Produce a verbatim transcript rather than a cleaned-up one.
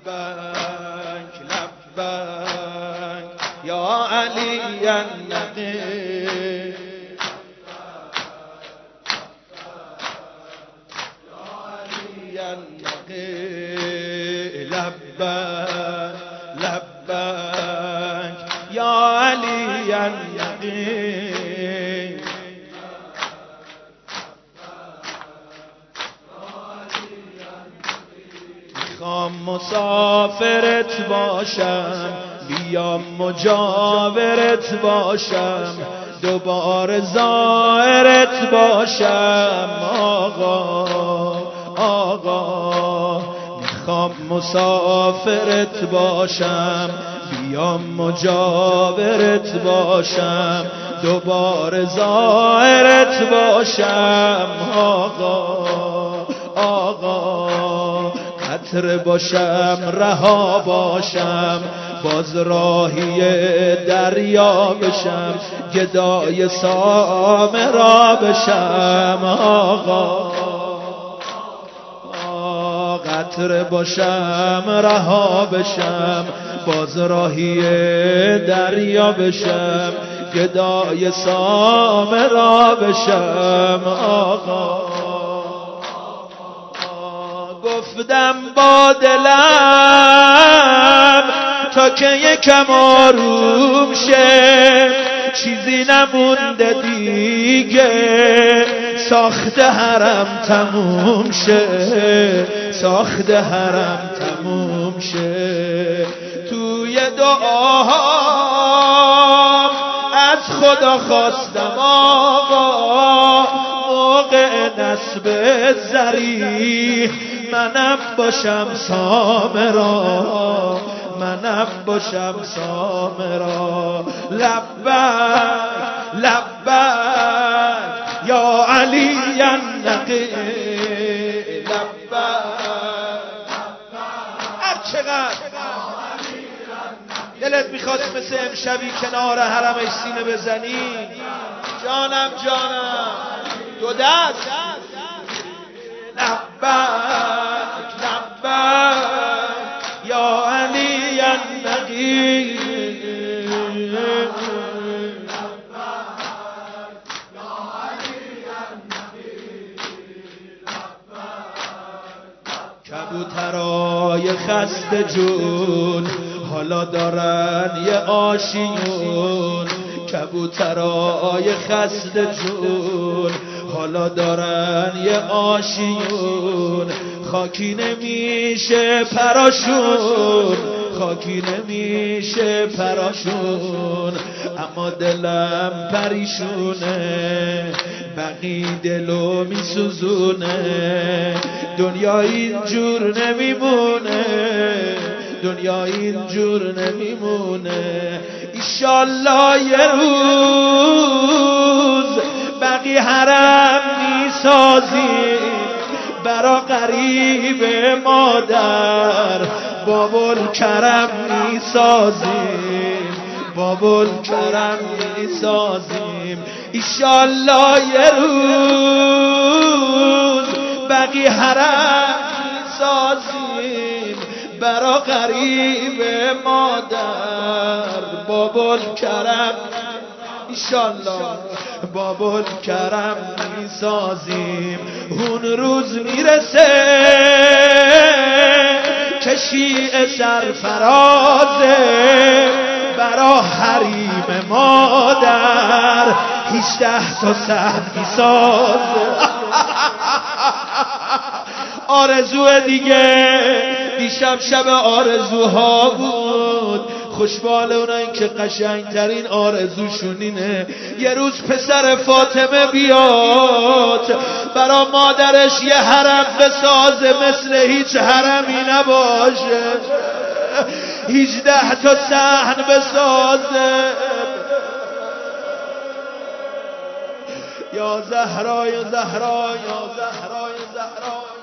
لبک لبک یا علی النقی لبک لبک یا علی النقی میخوام مسافرت باشم بیام مجاورت باشم دوباره زائرت باشم آقا آقا میخوام مسافرت باشم بیام مجاورت باشم دوباره زائرت باشم آقا آقا قطره باشم رها باشم باز راهی دریا بشم گدای سامرا بشم آقا قطره باشم رها بشم باز راهی دریا بشم گدای سامرا بشم آقا گفتم با دلم تا که یکم آروم شه چیزی نمونده دیگه ساخت حرم تموم شه ساخت حرم تموم شه توی دعاها از خدا خواستم آقا موقع نصب زریح منم باشم سامرا منم باشم سامرا لبک لبک یا علی النقی لبک هر چقدر دلت میخواست مثل امشبی کنار حرمش سینه بزنی جانم جانم دو دست لبک لبک یا علی النقی کبوترای خسته جون حالا دارن یه آشیون کبوترای خسته جون حالا دارن یه آشیون خاکی نمیشه پراشون خاکی نمیشه پراشون اما دلم پریشونه بقی دلو میسوزونه دنیا اینجور نمیمونه دنیا اینجور نمیمونه ایشالله یه روز بقی حرم میسازی برا قریب مادر بابل کرم میسازیم بابل کرم میسازیم ایشالله یه روز بقی حرم میسازیم برا قریب مادر بابل کرم ایشالله بابل کرم میسازیم اون روز میرسه که شیعه سرفرازه برا حریم مادر هیچده تا سهم میسازه آرزو دیگه دیشب شب آرزوها بود خوشبال اونایی که قشنگترین آرزوشون اینه یه روز پسر فاطمه بیاد برا مادرش یه حرم بسازه مثل هیچ حرمی نباشه هیچده تا صحن بسازه یا زهرا یا زهرا یا زهرا یا زهرا